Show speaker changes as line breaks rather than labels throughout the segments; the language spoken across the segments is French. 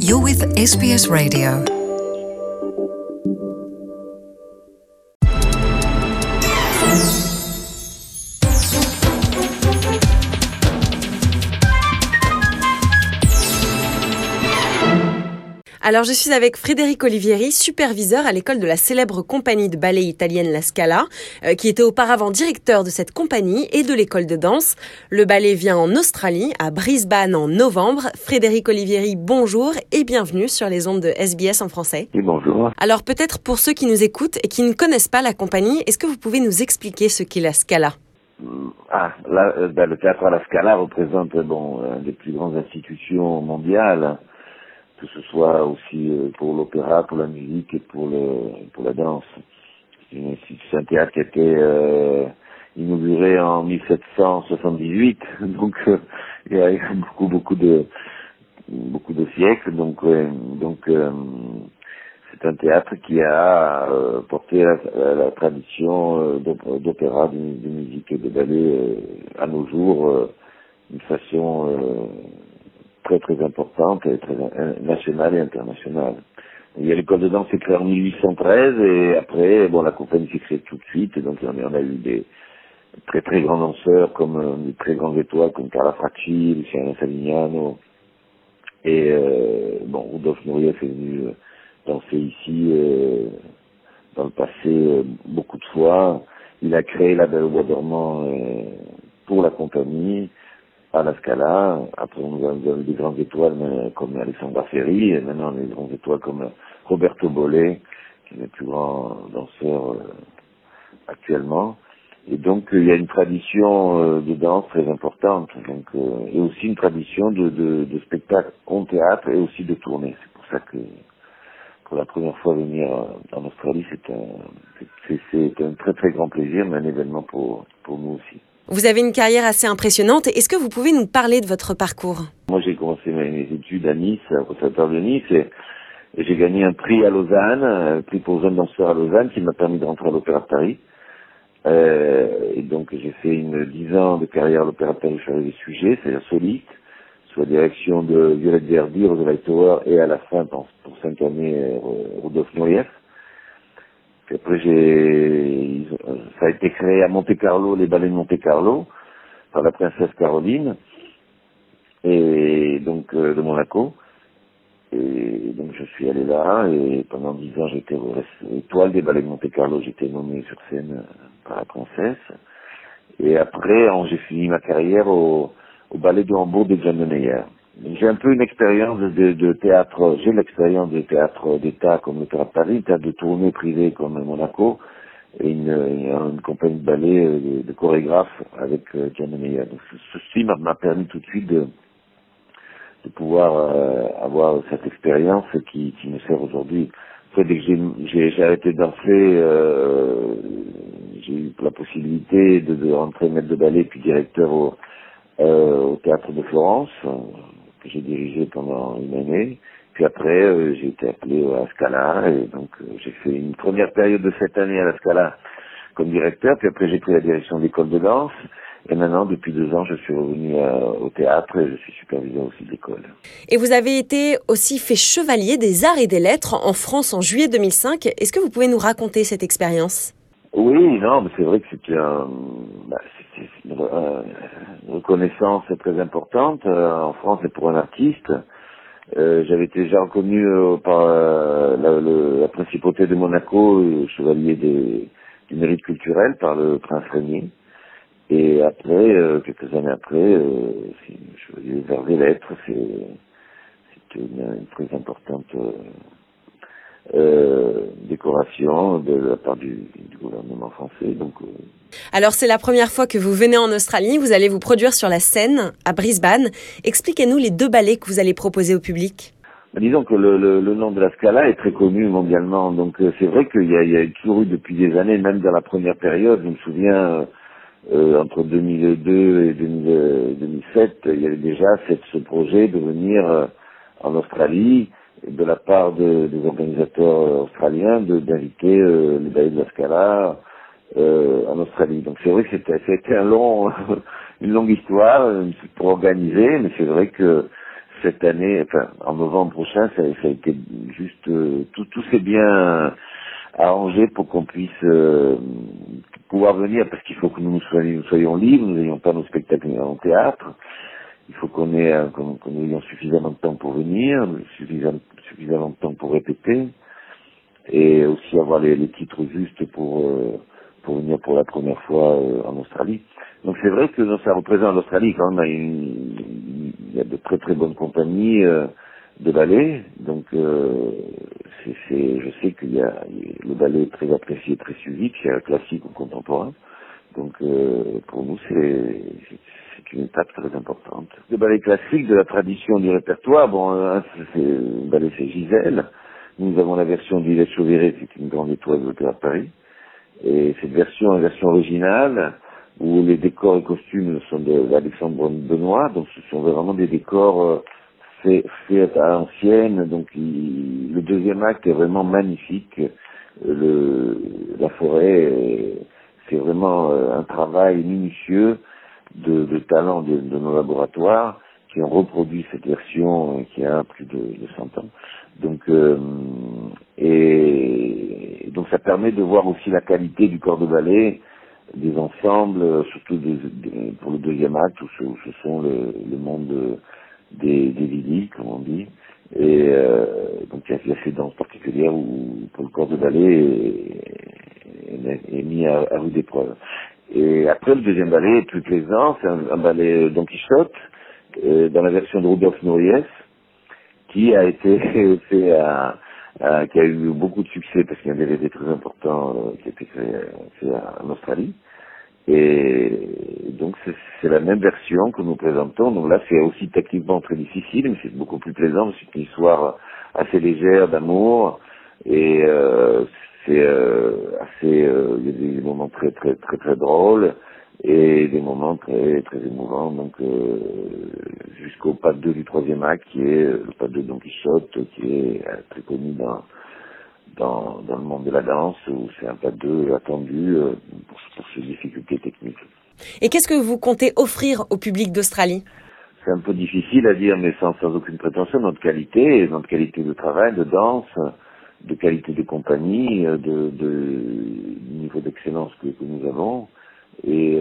You're with SBS Radio.
Alors, je suis avec Frédéric Olivieri, superviseur à l'école de la célèbre compagnie de ballet italienne La Scala, qui était auparavant directeur de cette compagnie et de l'école de danse. Le ballet vient en Australie, à Brisbane en novembre. Frédéric Olivieri, bonjour et bienvenue sur les ondes de SBS en français.
Oui, bonjour.
Alors, peut-être pour ceux qui nous écoutent et qui ne connaissent pas la compagnie, est-ce que vous pouvez nous expliquer ce qu'est La Scala ?
Le théâtre à La Scala représente une des plus grandes institutions mondiales, que ce soit aussi pour l'opéra, pour la musique et pour la danse. C'est un théâtre qui a été inauguré en 1778, donc il y a beaucoup de siècles, donc c'est un théâtre qui a porté la tradition d'opéra, de musique et de ballet à nos jours d'une façon très très importante, et très nationale et internationale. Il y a l'école de danse qui est créée en 1813 et après, la compagnie s'est créée tout de suite, et donc on a eu des très très grands danseurs comme des très grandes étoiles comme Carla Fracci, Luciano Savignano et Rudolf Nureyev est venu danser ici dans le passé beaucoup de fois. Il a créé la Belle au Bois dormant pour la compagnie à La Scala. Après, on a eu des grandes étoiles comme Alessandra Ferri, et maintenant on a des grandes étoiles comme Roberto Bolle, qui est le plus grand danseur actuellement. Et donc, il y a une tradition de danse très importante, et aussi une tradition de spectacle en théâtre et aussi de tournée. C'est pour ça que, pour la première fois venir en Australie, c'est un très très grand plaisir, mais un événement pour nous aussi.
Vous avez une carrière assez impressionnante. Est-ce que vous pouvez nous parler de votre parcours ?
Moi, j'ai commencé mes études à Nice, au Conservatoire de Nice, et j'ai gagné un prix à Lausanne, un prix pour jeunes danseurs à Lausanne, qui m'a permis de rentrer à l'Opéra de Paris. Et donc, j'ai fait 10 ans de carrière à l'Opéra de Paris sur les sujets, c'est-à-dire soliste, sous la direction de Violette Verdi, Rosa Lightower, et à la fin, pour 5 années, Rudolf Nureyev. Puis après, ça a été créé à Monte-Carlo, les ballets de Monte-Carlo, par la princesse Caroline, et donc de Monaco. Et donc je suis allé là, et pendant 10 ans, j'étais étoile des ballets de Monte-Carlo, j'étais nommé sur scène par la princesse. Et après, j'ai fini ma carrière au ballet de Hambourg de John Meyer. J'ai un peu une expérience de théâtre, j'ai l'expérience de théâtre d'État comme l'Opéra de Paris, théâtre de tournée privée comme Monaco, et une compagnie de ballet de chorégraphes avec John Meyer. Donc ceci m'a permis tout de suite de pouvoir avoir cette expérience qui me sert aujourd'hui. Après, dès que j'ai arrêté de danser, j'ai eu la possibilité de rentrer maître de ballet puis directeur au théâtre de Florence, que j'ai dirigé pendant une année. Puis après, j'ai été appelé à La Scala, et donc j'ai fait une première période de 7 années à La Scala comme directeur, puis après j'ai pris la direction de l'école de danse, et maintenant, depuis 2 ans, je suis revenu au théâtre, et je suis superviseur aussi de l'école.
Et vous avez été aussi fait chevalier des arts et des lettres en France en juillet 2005. Est-ce que vous pouvez nous raconter cette expérience ?
Oui, non, mais c'est vrai que c'était une reconnaissance très importante en France et pour un artiste. J'avais été déjà reconnu par la principauté de Monaco, chevalier du mérite culturel par le prince Régnier. Et après, quelques années après, chevalier des arts et lettres, c'était une très importante décoration de la part du gouvernement français. Donc,
Alors, c'est la première fois que vous venez en Australie. Vous allez vous produire sur la scène à Brisbane. Expliquez-nous les 2 ballets que vous allez proposer au public.
Disons que le nom de La Scala est très connu mondialement. Donc, c'est vrai qu'il y a toujours eu depuis des années, même dans la première période, je me souviens, entre 2002 et 2007, il y avait déjà ce projet de venir en Australie, de la part des organisateurs australiens, d'inviter les ballets de La Scala en Australie. Donc c'est vrai que c'était une longue histoire pour organiser, mais c'est vrai que cette année, enfin en novembre prochain, ça a été juste tout s'est bien arrangé pour qu'on puisse pouvoir venir, parce qu'il faut que nous soyons libres, nous n'ayons pas nos spectacles en théâtre. Il faut qu'on ayons suffisamment de temps pour venir, suffisamment de temps pour répéter, et aussi avoir les titres justes pour venir pour la première fois en Australie. Donc c'est vrai que ça représente l'Australie quand même, il y a de très très bonnes compagnies de ballet, donc je sais qu'il y a le ballet est très apprécié, très suivi, que c'est un classique ou contemporain. Donc pour nous c'est une étape très importante. Le ballet classique de la tradition du répertoire, le ballet c'est Gisèle. Nous avons la version d'Yvette Chauviré, c'est une grande étoile de l'Opéra de Paris. Et cette version est une version originale, où les décors et costumes sont d'Alexandre Benoît, donc ce sont vraiment des décors faits à l'ancienne. Donc le deuxième acte est vraiment magnifique. La forêt, c'est vraiment un travail minutieux de talents de nos laboratoires qui ont reproduit cette version qui a plus de 100 ans. Donc donc ça permet de voir aussi la qualité du corps de ballet, des ensembles, surtout pour le deuxième acte où ce sont le monde des lilies, comme on dit, et donc il y a ces danses particulières où pour le corps de ballet est mis à rude épreuve. Et après le deuxième ballet est plus plaisant, c'est un ballet Don Quichotte dans la version de Rudolf Nureyev, qui a été fait qui a eu beaucoup de succès parce qu'il y a un DVD très important qui a été fait en Australie. Et donc c'est la même version que nous présentons. Donc là c'est aussi techniquement très difficile, mais c'est beaucoup plus plaisant. C'est une histoire assez légère d'amour et c'est assez. Il y a des moments très très très très drôles et des moments très très émouvants. Donc jusqu'au pas 2 du troisième acte qui est le pas 2 de Don Quichotte, qui est très connu dans le monde de la danse, où c'est un pas 2 attendu pour ses difficultés techniques.
Et qu'est-ce que vous comptez offrir au public d'Australie ?
C'est un peu difficile à dire, mais sans aucune prétention, notre qualité de travail, de danse, de qualité de compagnie, du niveau d'excellence que nous avons, et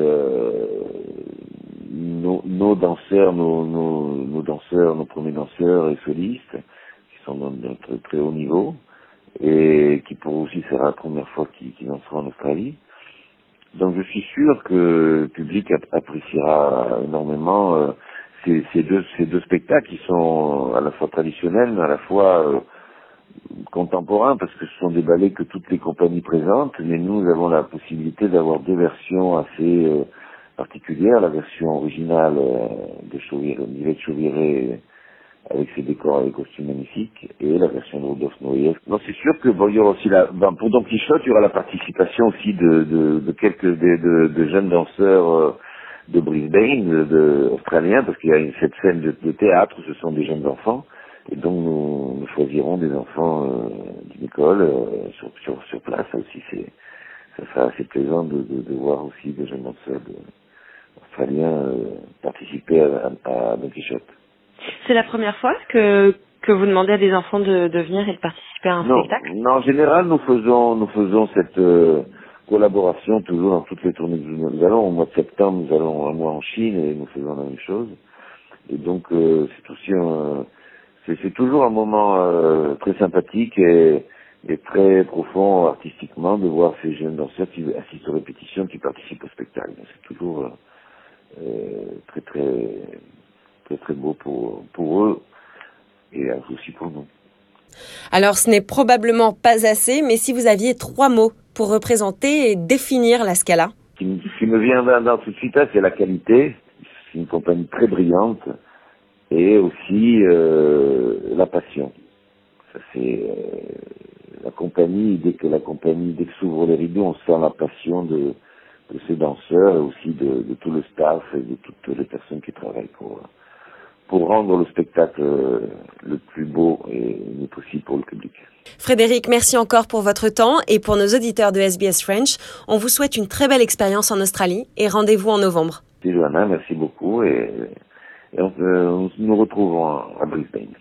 nos danseurs, nos danseurs, nos premiers danseurs et solistes, qui sont d'un très très haut niveau, et qui pour aussi sera la première fois qu'ils danseront en Australie. Donc je suis sûr que le public appréciera énormément ces deux spectacles qui sont à la fois traditionnels mais à la fois contemporains, parce que ce sont des ballets que toutes les compagnies présentent, mais nous avons la possibilité d'avoir deux versions assez particulières, la version originale d'Yvette Chauviré avec ses décors et les costumes magnifiques, et la version de Rudolf Nureyev. Donc c'est sûr que il y aura aussi pour Don Quichotte, il y aura la participation aussi de quelques de jeunes danseurs de Brisbane, australiens, parce qu'il y a cette scène de théâtre où ce sont des jeunes enfants, et donc nous choisirons des enfants d'une école sur place. Ça aussi ça sera assez plaisant de voir aussi des jeunes danseurs australiens participer à Don Quichotte.
C'est la première fois que vous demandez à des enfants de venir et de participer à un spectacle ?
Non, en général, nous faisons cette collaboration toujours dans toutes les tournées que nous allons. Au mois de septembre, nous allons un mois en Chine et nous faisons la même chose. Et donc, c'est aussi c'est toujours un moment très sympathique et très profond artistiquement de voir ces jeunes danseurs qui assistent aux répétitions, qui participent au spectacle. C'est toujours très très très très beau pour eux et aussi pour nous.
Alors ce n'est probablement pas assez, mais si vous aviez 3 mots pour représenter et définir la Scala.
Ce qui me vient dans tout de suite là, c'est la qualité. C'est une compagnie très brillante et aussi la passion. Ça c'est la compagnie, dès que s'ouvre les rideaux, on sent la passion de ces danseurs et aussi de tout le staff et de toutes les personnes qui travaillent pour rendre le spectacle le plus beau et le possible pour le public.
Frédéric, merci encore pour votre temps et pour nos auditeurs de SBS French. On vous souhaite une très belle expérience en Australie et rendez-vous en novembre.
Johanna, merci beaucoup et Et on nous retrouve à Brisbane.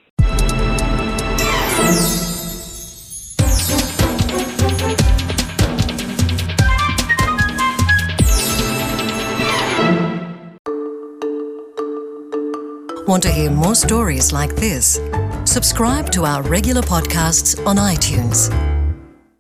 Want to hear more stories like this? Subscribe to our regular podcasts on iTunes.